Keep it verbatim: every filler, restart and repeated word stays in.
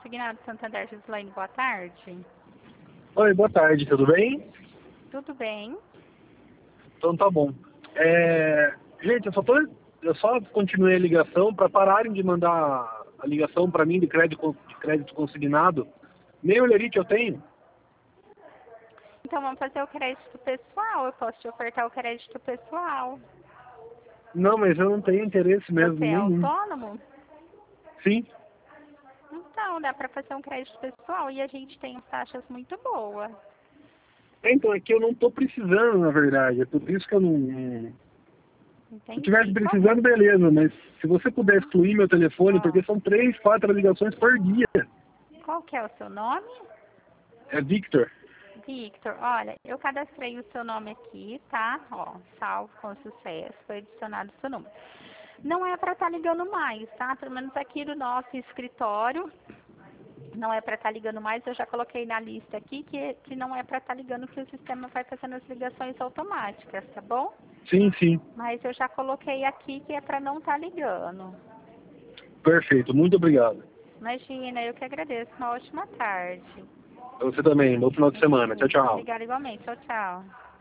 Consignado Santander, Gislaine, boa tarde. Oi, boa tarde, tudo bem? Tudo bem? Então tá bom. É... Gente, eu só, tô... eu só continuei a ligação para pararem de mandar a ligação para mim de crédito, de crédito consignado. Nem o lerite eu tenho. Então vamos fazer o crédito pessoal. Eu posso te ofertar o crédito pessoal. Não, mas eu não tenho interesse mesmo Você é nenhum. autônomo? Sim. Então dá para fazer um crédito pessoal e a gente tem taxas muito boas. Então, é que eu não tô precisando, na verdade. É por isso que eu não... Se eu Entendi. estivesse Qual, precisando, beleza. Mas se você puder excluir meu telefone, porque são três, quatro ligações por dia. qual que é o seu nome? É Victor. Victor, olha, eu cadastrei o seu nome aqui, tá? Ó, salvo com sucesso, foi adicionado o seu número. Não é para estar ligando mais, tá? Pelo menos aqui no nosso escritório, não é para estar ligando mais. Eu já coloquei na lista aqui que, que não é para estar ligando, que o sistema vai fazendo as ligações automáticas, tá bom? Sim, sim. Mas eu já coloquei aqui que é para não estar ligando. Perfeito. Muito obrigado. Imagina, eu que agradeço. Uma ótima tarde. Você também. Bom final de semana. Tchau, tchau. Obrigada igualmente. Tchau, tchau.